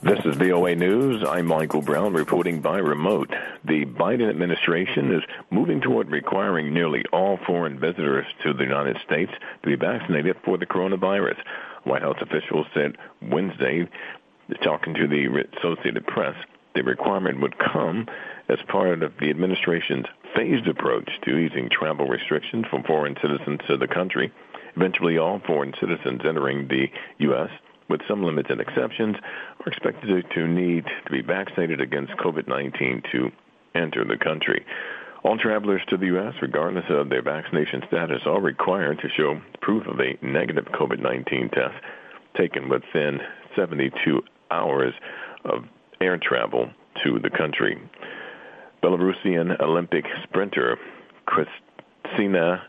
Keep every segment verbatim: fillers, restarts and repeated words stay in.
This is V O A News. I'm Michael Brown reporting by remote. The Biden administration is moving toward requiring nearly all foreign visitors to the United States to be vaccinated for the coronavirus. White House officials said Wednesday, talking to the Associated Press, the requirement would come as part of the administration's phased approach to easing travel restrictions for foreign citizens to the country. Eventually, all foreign citizens entering the U S, with some limits and exceptions, are expected to need to be vaccinated against COVID nineteen to enter the country. All travelers to the U S, regardless of their vaccination status, are required to show proof of a negative COVID nineteen test taken within seventy-two hours of air travel to the country. Belarusian Olympic sprinter Kristina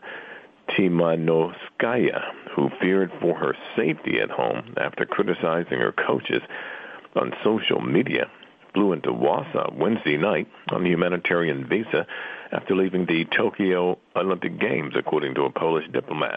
Timanovskaya, who feared for her safety at home after criticizing her coaches on social media, flew into Warsaw Wednesday night on a humanitarian visa after leaving the Tokyo Olympic Games, according to a Polish diplomat.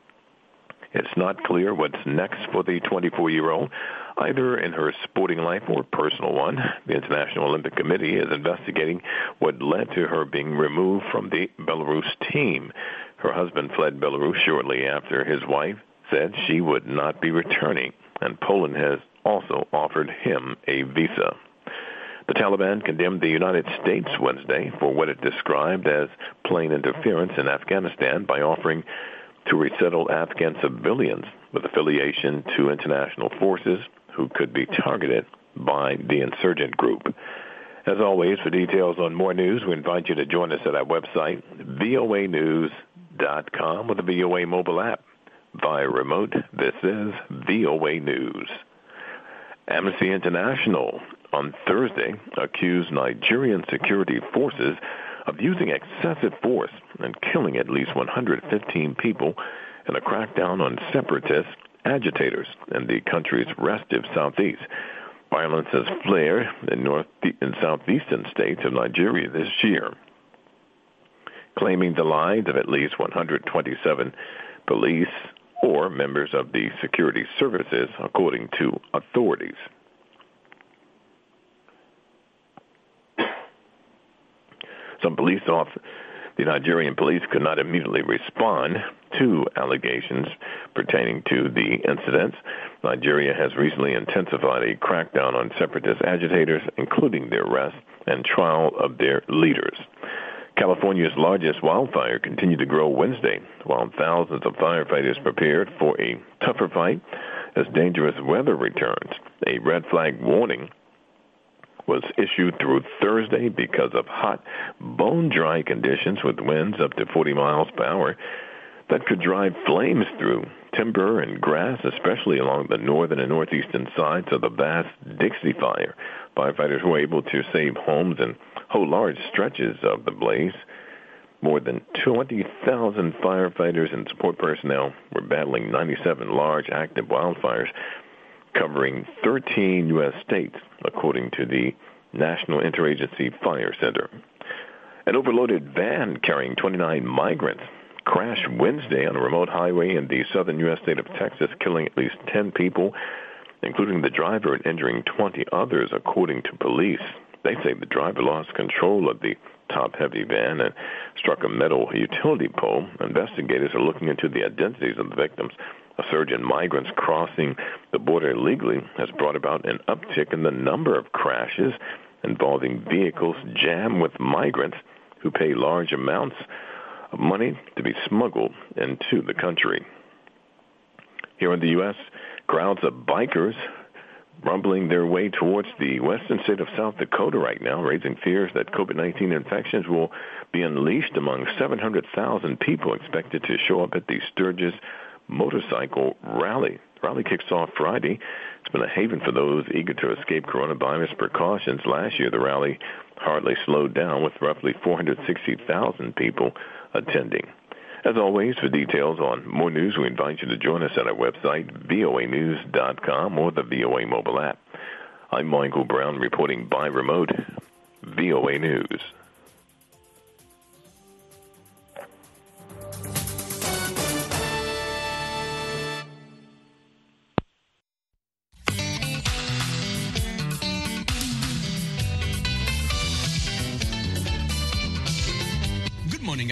It's not clear what's next for the twenty-four-year-old, either in her sporting life or personal one. The International Olympic Committee is investigating what led to her being removed from the Belarus team. Her husband fled Belarus shortly after his wife said she would not be returning, and Poland has also offered him a visa. The Taliban condemned the United States Wednesday for what it described as plain interference in Afghanistan by offering to resettle Afghan civilians with affiliation to international forces who could be targeted by the insurgent group. As always, for details on more news, we invite you to join us at our website, V O A news dot com, with the V O A mobile app. Via remote, this is V O A News. Amnesty International on Thursday accused Nigerian security forces of using excessive force and killing at least one hundred fifteen people in a crackdown on separatist agitators in the country's restive southeast. Violence has flared in north and southeastern states of Nigeria this year, claiming the lives of at least one hundred twenty-seven police or members of the security services, according to authorities. Some police off the Nigerian police could not immediately respond to allegations pertaining to the incidents. Nigeria has recently intensified a crackdown on separatist agitators, including the arrest and trial of their leaders. California's largest wildfire continued to grow Wednesday, while thousands of firefighters prepared for a tougher fight as dangerous weather returns. A red flag warning was issued through Thursday because of hot, bone-dry conditions with winds up to forty miles per hour that could drive flames through timber and grass, especially along the northern and northeastern sides of the vast Dixie Fire. Firefighters were able to save homes and hold large stretches of the blaze. More than twenty thousand firefighters and support personnel were battling ninety-seven large active wildfires covering thirteen U S states, according to the National Interagency Fire Center. An overloaded van carrying twenty-nine migrants crashed Wednesday on a remote highway in the southern U S state of Texas, killing at least ten people, including the driver, and injuring twenty others, according to police. They say the driver lost control of the top-heavy van and struck a metal utility pole. Investigators are looking into the identities of the victims. A surge in migrants crossing the border illegally has brought about an uptick in the number of crashes involving vehicles jammed with migrants who pay large amounts of money to be smuggled into the country. Here in the U S, crowds of bikers rumbling their way towards the western state of South Dakota right now, raising fears that COVID nineteen infections will be unleashed among seven hundred thousand people expected to show up at the Sturgis motorcycle rally. The rally kicks off Friday. It's been a haven for those eager to escape coronavirus precautions. Last year, the rally hardly slowed down, with roughly four hundred sixty thousand people attending. As always, for details on more news, we invite you to join us at our website, V O A news dot com, or the V O A mobile app. I'm Michael Brown, reporting by remote, V O A News.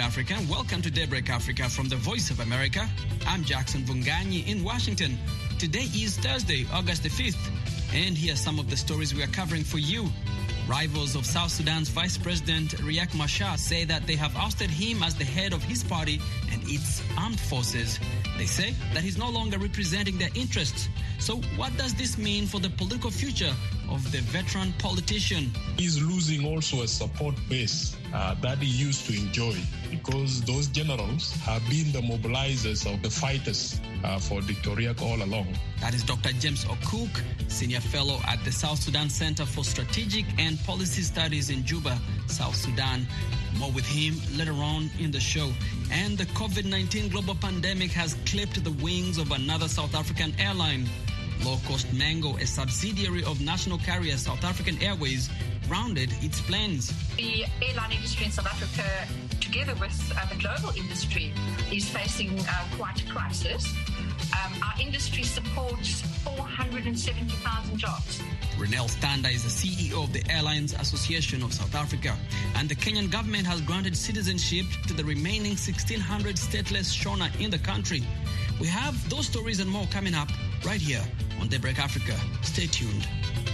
Africa. Welcome to Daybreak Africa from the Voice of America. I'm Jackson Vunganyi in Washington. Today is Thursday, August the fifth, and here are some of the stories we are covering for you. Rivals of South Sudan's Vice President Riek Machar say that they have ousted him as the head of his party and its armed forces. They say that he's no longer representing their interests. So what does this mean for the political future of the veteran politician? He's losing also a support base uh, that he used to enjoy, because those generals have been the mobilizers of the fighters uh, for Doctor Riek all along. That is Doctor James O'Cook, Senior Fellow at the South Sudan Center for Strategic and Policy Studies in Juba, South Sudan. More with him later on in the show. And the COVID nineteen global pandemic has clipped the wings of another South African airline. Low-cost Mango, a subsidiary of national carrier South African Airways, grounded its planes. The airline industry in South Africa, together with uh, the global industry, is facing uh, quite a crisis. Um, our industry supports four hundred seventy thousand jobs. Renel Standa is the C E O of the Airlines Association of South Africa, and the Kenyan government has granted citizenship to the remaining sixteen hundred stateless Shona in the country. We have those stories and more coming up right here on Daybreak Africa. Stay tuned.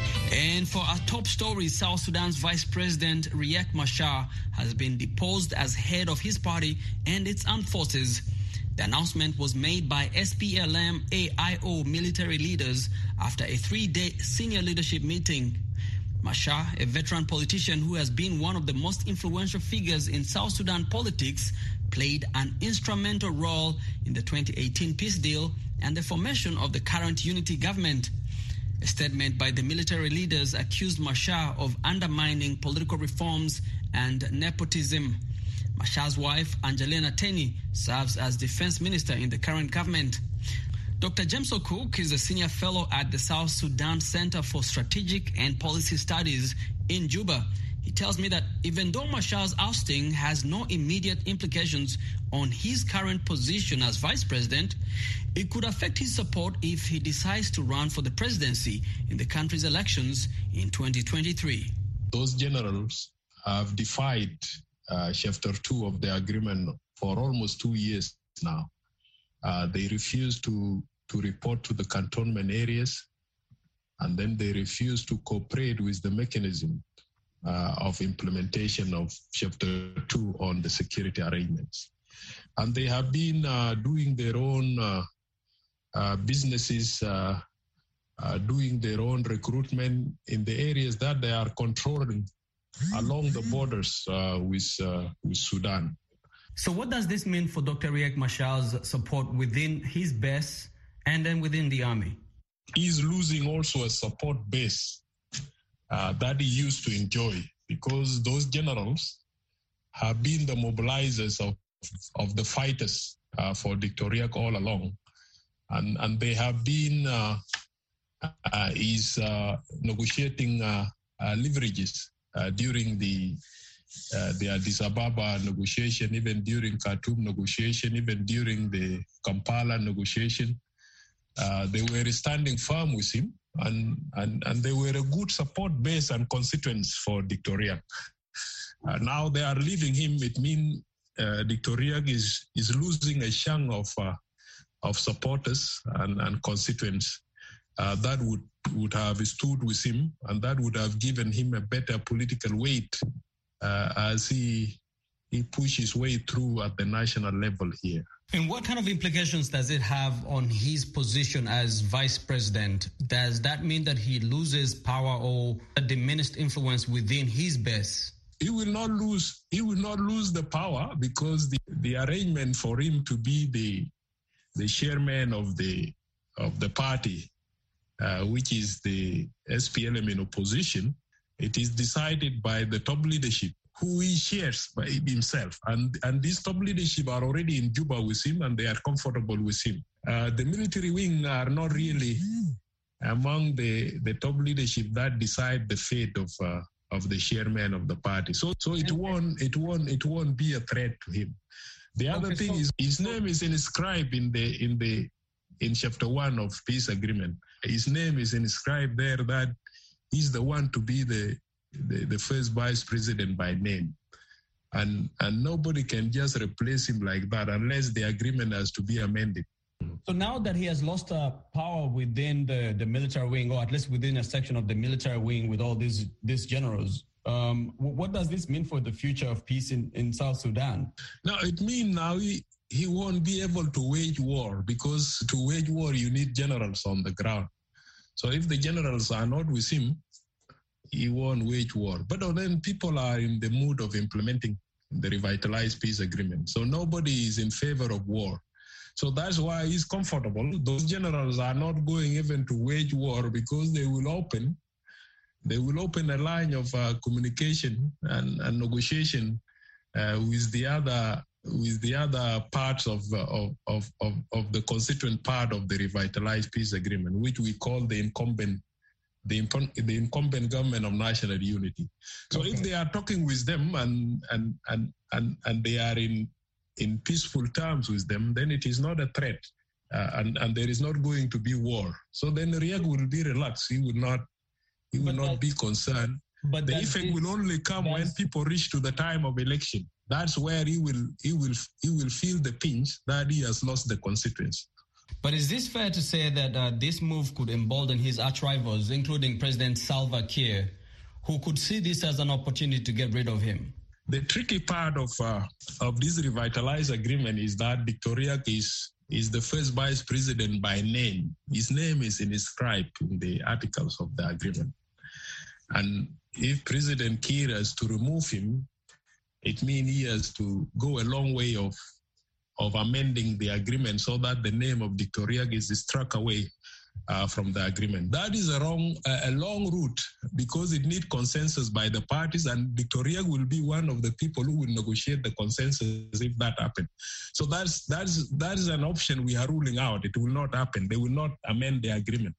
And for our top story, South Sudan's Vice President Riek Machar has been deposed as head of his party and its armed forces. The announcement was made by S P L M A I O military leaders after a three-day senior leadership meeting. Machar, a veteran politician who has been one of the most influential figures in South Sudan politics, played an instrumental role in the twenty eighteen peace deal and the formation of the current unity government. A statement by the military leaders accused Machar of undermining political reforms and nepotism. Machar's wife, Angelina Teny, serves as defense minister in the current government. Doctor James O'Cook is a senior fellow at the South Sudan Center for Strategic and Policy Studies in Juba. He tells me that even though Machar's ousting has no immediate implications on his current position as vice president, it could affect his support if he decides to run for the presidency in the country's elections in twenty twenty-three. Those generals have defied uh, chapter two of the agreement for almost two years now. Uh, they refuse to, to report to the cantonment areas, and then they refuse to cooperate with the mechanism uh, of implementation of chapter two on the security arrangements. And they have been uh, doing their own uh, uh, businesses, uh, uh, doing their own recruitment in the areas that they are controlling along the borders uh, with, uh, with Sudan. So what does this mean for Doctor Riek Machar's support within his base and then within the army? He's losing also a support base uh, that he used to enjoy, because those generals have been the mobilizers of, of the fighters uh, for Doctor Riek all along. And, and they have been uh, uh, is uh, negotiating uh, uh, leverages uh, during the Uh, the Addis Ababa negotiation, even during Khartoum negotiation, even during the Kampala negotiation. Uh, they were standing firm with him, and, and, and they were a good support base and constituents for Doctor Riek. Uh, now they are leaving him. It means uh, Doctor Riek is, is losing a chunk of, uh, of supporters and, and constituents uh, that would, would have stood with him, and that would have given him a better political weight Uh, as he he pushes way through at the national level here. And what kind of implications does it have on his position as vice president? Does that mean that he loses power or a diminished influence within his base? He will not lose. He will not lose the power, because the, the arrangement for him to be the the chairman of the of the party, uh, which is the S P L M in opposition, it is decided by the top leadership, who he shares by himself. And, and this top leadership are already in Juba with him, and they are comfortable with him. Uh, the military wing are not really among the, the top leadership that decide the fate of uh, of the chairman of the party. So so it won't it won't it won't be a threat to him. The other okay, thing so, is his name is inscribed in the in the in chapter one of peace agreement. His name is inscribed there that he's the one to be the, the, the first vice president by name. And, and nobody can just replace him like that unless the agreement has to be amended. So now that he has lost uh, power within the, the military wing, or at least within a section of the military wing with all these, these generals, um, what does this mean for the future of peace in, in South Sudan? Now, it means now he, he won't be able to wage war, because to wage war, you need generals on the ground. So if the generals are not with him, he won't wage war. But then people are in the mood of implementing the revitalized peace agreement. So nobody is in favor of war. So that's why he's comfortable. Those generals are not going even to wage war, because they will open, they will open a line of uh, communication and, and negotiation uh, with the other with the other parts of, uh, of, of, of, of the constituent part of the revitalized peace agreement, which we call the incumbent The, the incumbent government of national unity. So okay. If they are talking with them and and and and, and they are in in peaceful terms with them, then it is not a threat, uh, and and there is not going to be war. So then Riek will be relaxed. He will not he will but not that, be concerned. But the effect is, will only come when people reach to the time of election. That's where he will he will he will feel the pinch that he has lost the constituency. But is this fair to say that uh, this move could embolden his arch-rivals, including President Salva Kiir, who could see this as an opportunity to get rid of him? The tricky part of uh, of this revitalized agreement is that Dictor Riek is, is the first vice president by name. His name is inscribed in the articles of the agreement. And if President Kiir has to remove him, it means he has to go a long way of of amending the agreement so that the name of Dictor Riek is struck away uh, from the agreement. That is a, wrong, a, a long route, because it needs consensus by the parties, and Dictor Riek will be one of the people who will negotiate the consensus if that happens. So that's, that's, that is an option we are ruling out. It will not happen. They will not amend the agreement.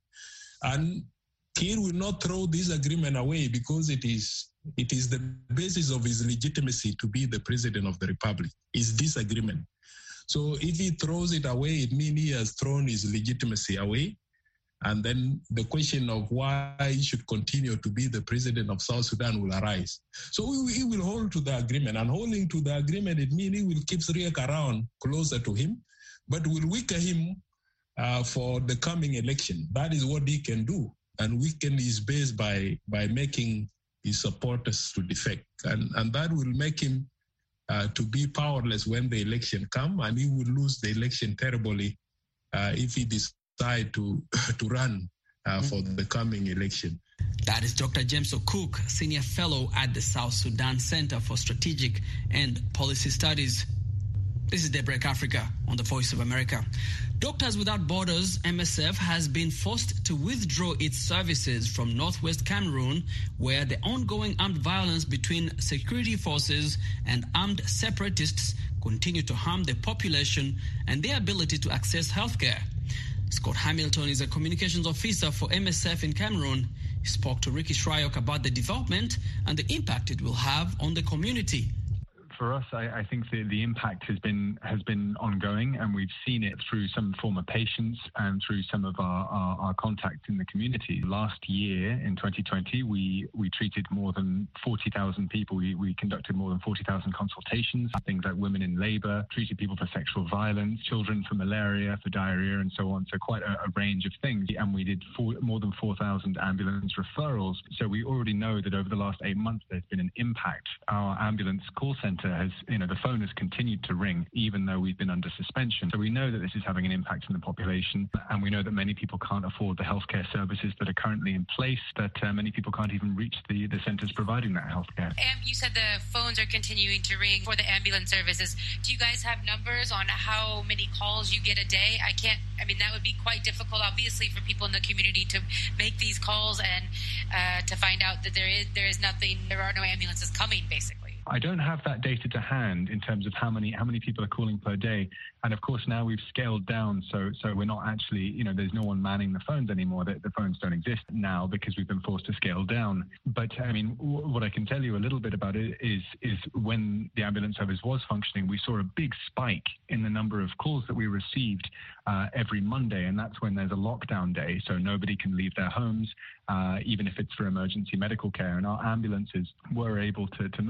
And Kiir will not throw this agreement away, because it is, it is the basis of his legitimacy to be the president of the republic, is this agreement. So if he throws it away, it means he has thrown his legitimacy away. And then the question of why he should continue to be the president of South Sudan will arise. So he will hold to the agreement. And holding to the agreement, it means he will keep Riek around closer to him, but will weaken him uh, for the coming election. That is what he can do. And weaken his base by, by making his supporters to defect. And, and that will make him Uh, to be powerless when the election come, and he would lose the election terribly uh, if he decide to to run uh, for the coming election. That is Doctor James O'Cook, Senior Fellow at the South Sudan Center for Strategic and Policy Studies. This is Daybreak Africa on the Voice of America. Doctors Without Borders, M S F, has been forced to withdraw its services from northwest Cameroon, where the ongoing armed violence between security forces and armed separatists continue to harm the population and their ability to access healthcare. Scott Hamilton is a communications officer for M S F in Cameroon. He spoke to Ricky Shryock about the development and the impact it will have on the community. For us, I, I think the, the impact has been has been ongoing, and we've seen it through some former patients and through some of our, our, our contacts in the community. Last year, in twenty twenty, we, we treated more than forty thousand people. We, we conducted more than forty thousand consultations, things like women in labor, treated people for sexual violence, children for malaria, for diarrhea, and so on. So quite a, a range of things. And we did four, more than four thousand ambulance referrals. So we already know that over the last eight months, there's been an impact. Our ambulance call center has, you know, the phone has continued to ring even though we've been under suspension. So we know that this is having an impact on the population, and we know that many people can't afford the healthcare services that are currently in place, that uh, many people can't even reach the, the centers providing that healthcare. And you said the phones are continuing to ring for the ambulance services. Do you guys have numbers on how many calls you get a day? I can't, I mean, that would be quite difficult, obviously, for people in the community to make these calls and uh, to find out that there is, there is nothing, there are no ambulances coming, basically. I don't have that data to hand in terms of how many how many people are calling per day. And of course, now we've scaled down. So so we're not actually, you know, there's no one manning the phones anymore. The, the phones don't exist now because we've been forced to scale down. But I mean, w- what I can tell you a little bit about it is, is when the ambulance service was functioning, we saw a big spike in the number of calls that we received uh, every Monday. And that's when there's a lockdown day. So nobody can leave their homes, uh, even if it's for emergency medical care. And our ambulances were able to, to move during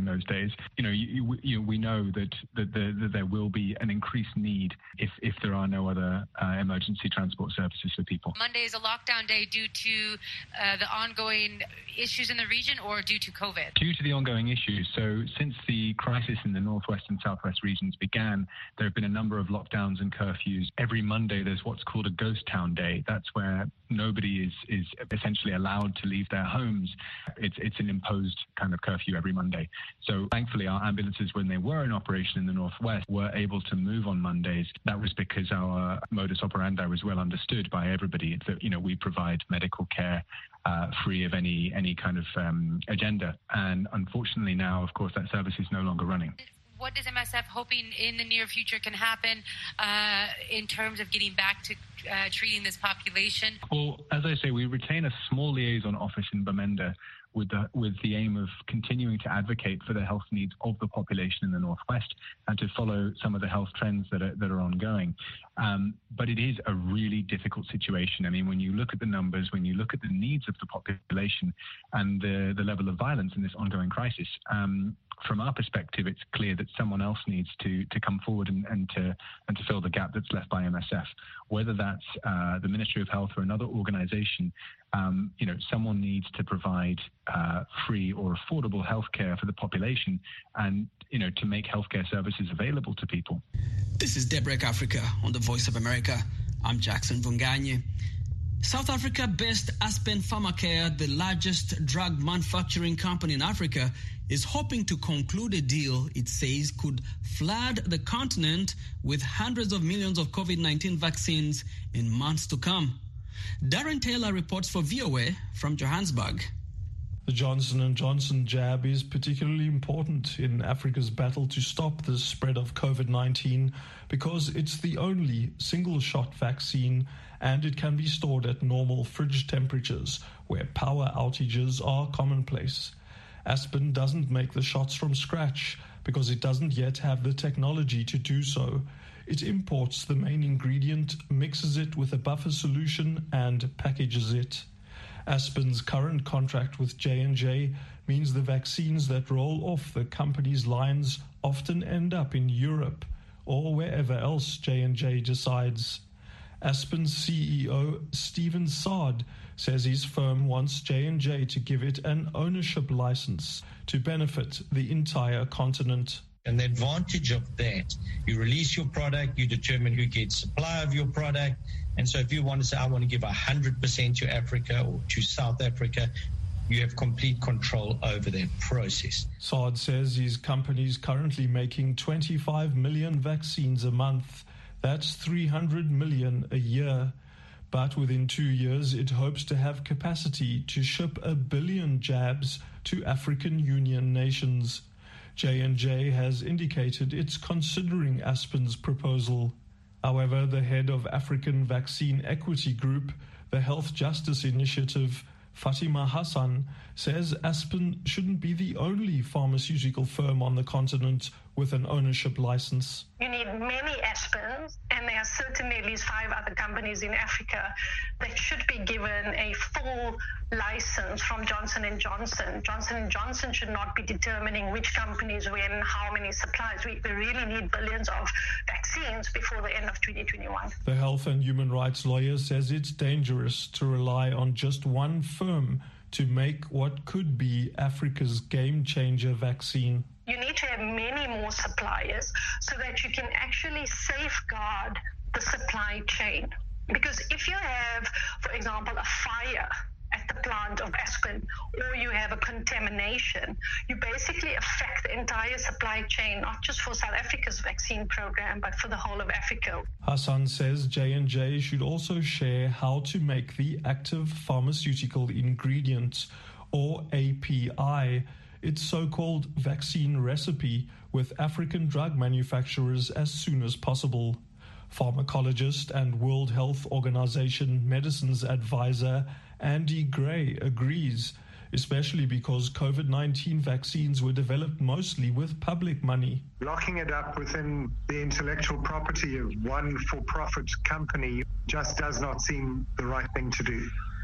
those days. You know, you, you, we know that that, the, that there will be an increased need if if there are no other uh, emergency transport services for people. Monday is a lockdown day due to uh, the ongoing issues in the region, or due to COVID? Due to the ongoing issues. So since the crisis in the northwest and southwest regions began, there have been a number of lockdowns and curfews. Every Monday there's what's called a ghost town day. That's where nobody is is essentially allowed to leave their homes. It's it's an imposed kind of curfew every Monday. So thankfully our ambulances, when they were in operation in the northwest, were able to move on Mondays. That was because our modus operandi was well understood by everybody. It's that, you know, we provide medical care Uh, free of any any kind of um, agenda. And unfortunately now, of course, that service is no longer running. What is M S F hoping in the near future can happen uh, in terms of getting back to uh, treating this population? Well, as I say, we retain a small liaison office in Bamenda with the, with the aim of continuing to advocate for the health needs of the population in the Northwest and to follow some of the health trends that are, that are ongoing. Um, but it is a really difficult situation. I mean, when you look at the numbers, when you look at the needs of the population and the, the level of violence in this ongoing crisis, um, from our perspective, it's clear that someone else needs to to come forward and, and to and to fill the gap that's left by M S F. Whether that's uh, the Ministry of Health or another organisation, um, you know, someone needs to provide uh, free or affordable healthcare for the population, and you know, to make healthcare services available to people. This is Daybreak Africa on the Voice of America. I'm Jackson Vunganye. South Africa-based Aspen Pharmacare, the largest drug manufacturing company in Africa, is hoping to conclude a deal it says could flood the continent with hundreds of millions of COVID nineteen vaccines in months to come. Darren Taylor reports for V O A from Johannesburg. The Johnson and Johnson jab is particularly important in Africa's battle to stop the spread of COVID nineteen because it's the only single-shot vaccine and it can be stored at normal fridge temperatures where power outages are commonplace. Aspen doesn't make the shots from scratch because it doesn't yet have the technology to do so. It imports the main ingredient, mixes it with a buffer solution, and packages it. Aspen's current contract with J and J means the vaccines that roll off the company's lines often end up in Europe or wherever else J and J decides. Aspen's C E O, Stephen Saad, says his firm wants J and J to give it an ownership license to benefit the entire continent. And the advantage of that, you release your product, you determine who gets supply of your product. And so if you want to say, I want to give one hundred percent to Africa or to South Africa, you have complete control over that process. Saad says his company is currently making twenty-five million vaccines a month. That's three hundred million a year. But within two years, it hopes to have capacity to ship a billion jabs to African Union nations. J and J has indicated it's considering Aspen's proposal. However, the head of African Vaccine Equity Group, the Health Justice Initiative, Fatima Hassan, says Aspen shouldn't be the only pharmaceutical firm on the continent with an ownership license. You need many Aspens, and there are certainly at least five other companies in Africa that should be given a full license from Johnson and Johnson. Johnson and Johnson should not be determining which companies win how many supplies. We, we really need billions of vaccines before the end of twenty twenty-one. The health and human rights lawyer says it's dangerous to rely on just one firm to make what could be Africa's game-changer vaccine. You need to have many more suppliers so that you can actually safeguard the supply chain. Because if you have, for example, a fire at the plant of Aspen, or you have a contamination, you basically affect the entire supply chain, not just for South Africa's vaccine program, but for the whole of Africa. Hassan says J and J should also share how to make the active pharmaceutical ingredient, or A P I, its so-called vaccine recipe, with African drug manufacturers as soon as possible. Pharmacologist and World Health Organization medicines advisor Andy Gray agrees, especially because COVID nineteen vaccines were developed mostly with public money. Locking it up within the intellectual property of one for-profit company just does not seem the right thing to do.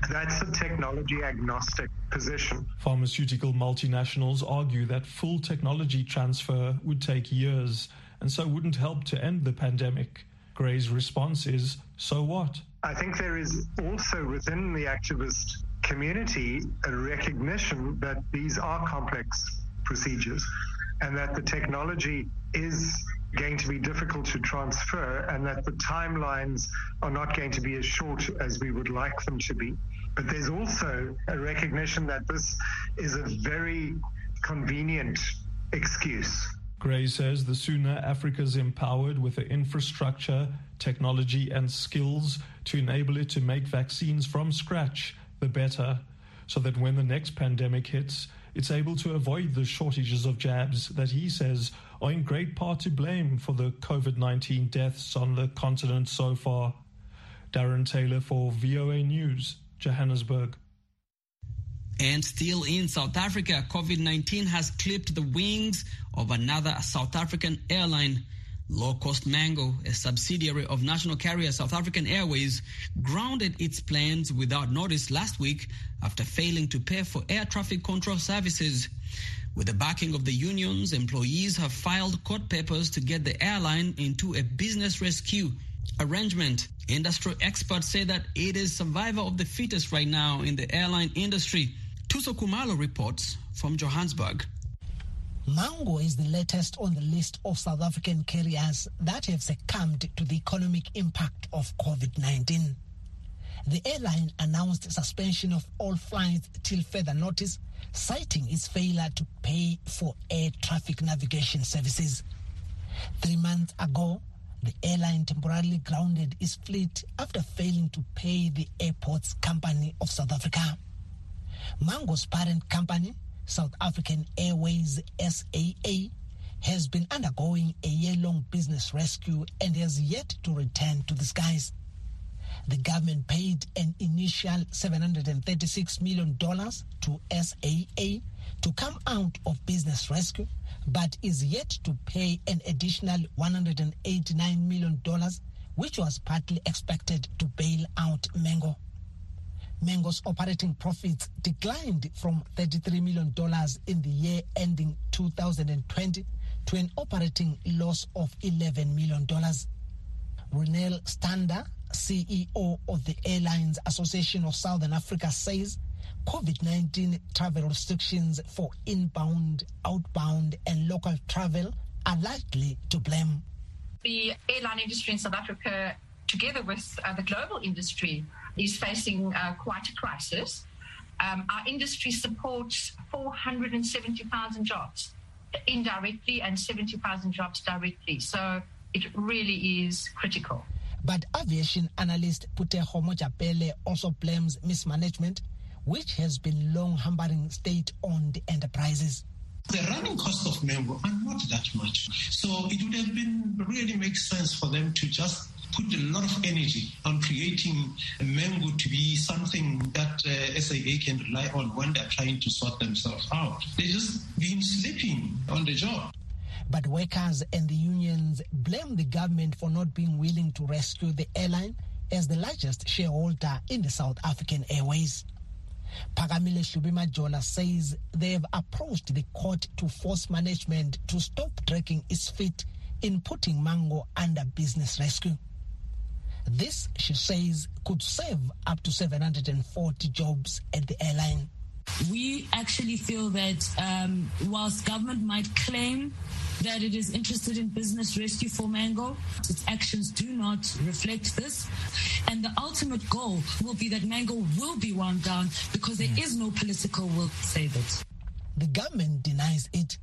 That's a technology agnostic position. Pharmaceutical multinationals argue that full technology transfer would take years and so wouldn't help to end the pandemic. Gray's response is, so what? I think there is also within the activist community a recognition that these are complex procedures and that the technology is going to be difficult to transfer and that the timelines are not going to be as short as we would like them to be. But there's also a recognition that this is a very convenient excuse. Gray says the sooner Africa's empowered with the infrastructure, technology and skills to enable it to make vaccines from scratch, the better, so that when the next pandemic hits, it's able to avoid the shortages of jabs that he says are in great part to blame for the COVID nineteen deaths on the continent so far. Darren Taylor for V O A News, Johannesburg. And still in South Africa, COVID nineteen has clipped the wings of another South African airline. Low-cost Mango, a subsidiary of national carrier South African Airways, grounded its planes without notice last week after failing to pay for air traffic control services. With the backing of the unions, employees have filed court papers to get the airline into a business rescue arrangement. Industry experts say that it is survival of the fittest right now in the airline industry. Tuso Kumalo reports from Johannesburg. Mango is the latest on the list of South African carriers that have succumbed to the economic impact of COVID nineteen. The airline announced suspension of all flights till further notice, citing its failure to pay for air traffic navigation services. Three months ago, the airline temporarily grounded its fleet after failing to pay the Airports Company of South Africa. Mango's parent company, South African Airways S A A, has been undergoing a year-long business rescue and has yet to return to the skies. The government paid an initial seven hundred thirty-six million dollars to S A A to come out of business rescue, but is yet to pay an additional one hundred eighty-nine million dollars, which was partly expected to bail out Mango. Mango's operating profits declined from thirty-three million dollars in the year ending two thousand twenty to an operating loss of eleven million dollars. Ronel Stander, C E O of the Airlines Association of Southern Africa, says COVID nineteen travel restrictions for inbound, outbound and local travel are likely to blame. The airline industry in South Africa, together with uh, the global industry, is facing uh, quite a crisis. Um, our industry supports four hundred seventy thousand jobs indirectly and seventy thousand jobs directly. So it really is critical. But aviation analyst Puteho Mojapele also blames mismanagement, which has been long hampering state-owned enterprises. The running costs of Mango are not that much. So it would have been really make sense for them to just put a lot of energy on creating Mango to be something that uh, S A A can rely on when they're trying to sort themselves out. They've just been sleeping on the job. But workers and the unions blame the government for not being willing to rescue the airline as the largest shareholder in the South African Airways. Pagamile Shubimajola says they have approached the court to force management to stop dragging its feet in putting Mango under business rescue. This, she says, could save up to seven hundred forty jobs at the airline. We actually feel that um, whilst government might claim that it is interested in business rescue for Mango, its actions do not reflect this. And the ultimate goal will be that Mango will be wound down because there is no political will to save it. The government denies it.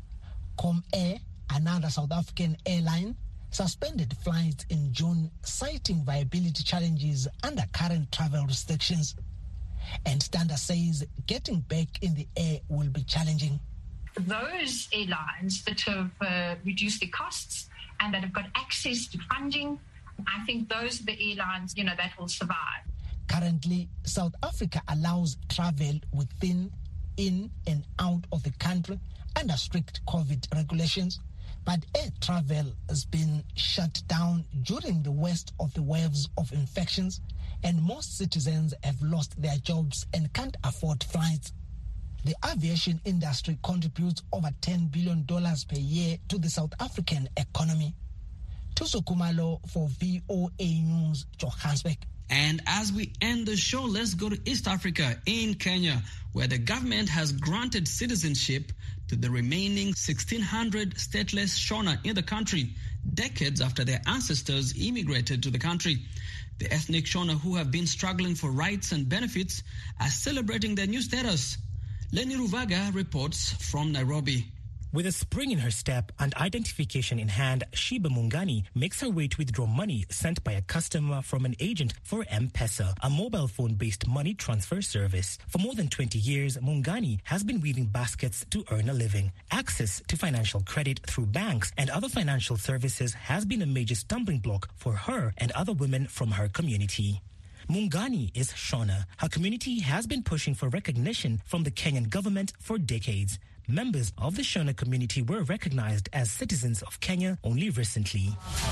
Comair, another South African airline, suspended flights in June, citing viability challenges under current travel restrictions. And Standard says getting back in the air will be challenging. Those airlines that have uh, reduced their costs and that have got access to funding, I think those are the airlines, you know, that will survive. Currently, South Africa allows travel within, in and out of the country under strict COVID regulations, but air travel has been shut down during the worst of the waves of infections and most citizens have lost their jobs and can't afford flights. The aviation industry contributes over ten billion dollars per year to the South African economy. Tuso Kumalo for V O A News, Johannesburg. And as we end the show, let's go to East Africa in Kenya, where the government has granted citizenship to the remaining sixteen hundred stateless Shona in the country, decades after their ancestors immigrated to the country. The ethnic Shona who have been struggling for rights and benefits are celebrating their new status. Lenny Ruvaga reports from Nairobi. With a spring in her step and identification in hand, Sheba Mungani makes her way to withdraw money sent by a customer from an agent for M-Pesa, a mobile phone-based money transfer service. For more than twenty years, Mungani has been weaving baskets to earn a living. Access to financial credit through banks and other financial services has been a major stumbling block for her and other women from her community. Mungani is Shona. Her community has been pushing for recognition from the Kenyan government for decades. Members of the Shona community were recognized as citizens of Kenya only recently.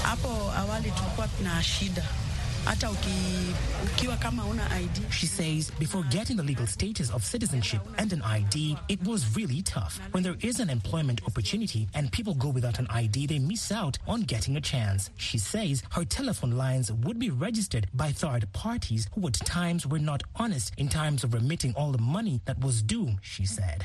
She says before getting the legal status of citizenship and an I D, it was really tough. When there is an employment opportunity and people go without an I D, they miss out on getting a chance. She says her telephone lines would be registered by third parties who at times were not honest in terms of remitting all the money that was due, she said.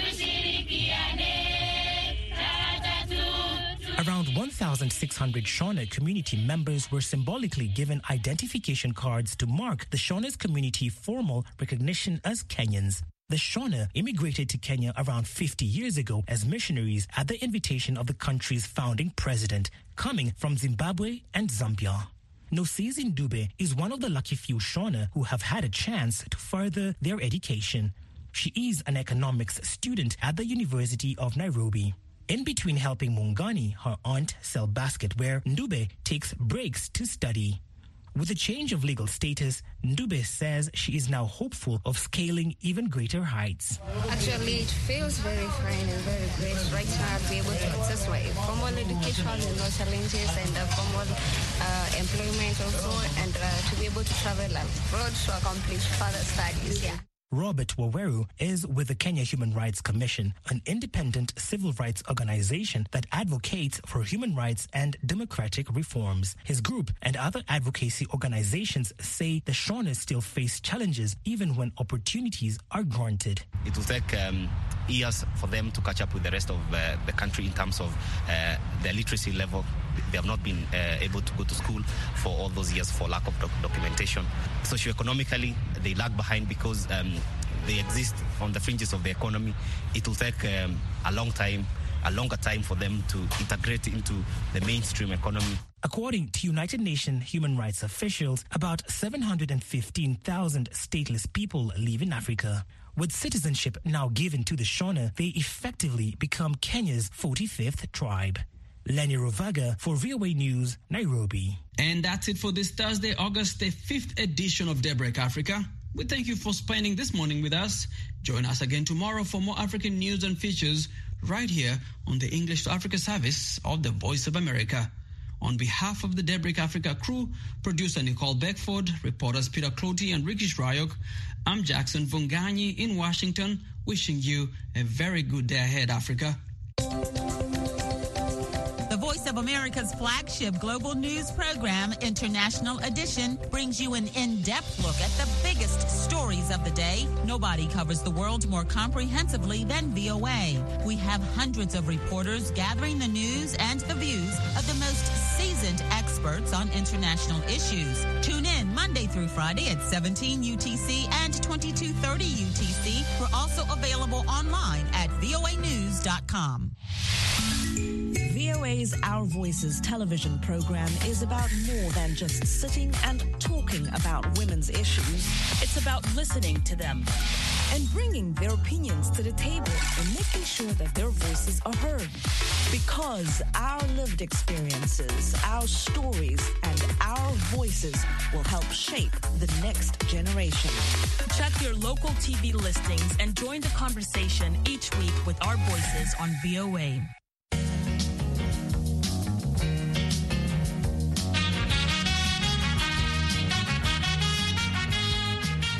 Around one thousand six hundred Shona community members were symbolically given identification cards to mark the Shona's community formal recognition as Kenyans. The Shona immigrated to Kenya around fifty years ago as missionaries at the invitation of the country's founding president, coming from Zimbabwe and Zambia. Nosisi Ndube is one of the lucky few Shona who have had a chance to further their education. She is an economics student at the University of Nairobi. In between helping Mungani, her aunt, sell basketware, Ndube takes breaks to study. With the change of legal status, Ndube says she is now hopeful of scaling even greater heights. Actually, it feels very fine and very great right now to be able to access my formal education and no challenges and uh, formal uh, employment also, and uh, to be able to travel abroad to accomplish further studies. Yeah. Robert Waweru is with the Kenya Human Rights Commission, an independent civil rights organization that advocates for human rights and democratic reforms. His group and other advocacy organizations say the Shonas still face challenges even when opportunities are granted. It will take um, years for them to catch up with the rest of uh, the country in terms of uh, their literacy level. They have not been uh, able to go to school for all those years for lack of doc- documentation. Socioeconomically, they lag behind because um, they exist on the fringes of the economy. It will take um, a long time, a longer time for them to integrate into the mainstream economy. According to United Nations human rights officials, about seven hundred fifteen thousand stateless people live in Africa. With citizenship now given to the Shona, they effectively become Kenya's forty-fifth tribe. Lenny Ruvaga for V O A News, Nairobi. And that's it for this Thursday, August the fifth edition of Daybreak Africa. We thank you for spending this morning with us. Join us again tomorrow for more African news and features right here on the English to Africa service of the Voice of America. On behalf of the Daybreak Africa crew, producer Nicole Beckford, reporters Peter Clotty and Rikish Ryok, I'm Jackson Vunganyi in Washington, wishing you a very good day ahead, Africa. The Voice of America's flagship global news program, International Edition, brings you an in-depth look at the biggest stories of the day. Nobody covers the world more comprehensively than V O A. We have hundreds of reporters gathering the news and the views of the most seasoned experts on international issues. Tune in Monday through Friday at seventeen U T C and twenty-two thirty U T C. We're also available online at V O A news dot com. V O A's Our Voices television program is about more than just sitting and talking about women's issues. It's about listening to them and bringing their opinions to the table and making sure that their voices are heard. Because our lived experiences, our stories, and our voices will help shape the next generation. Check your local T V listings and join the conversation each week with our voices on V O A.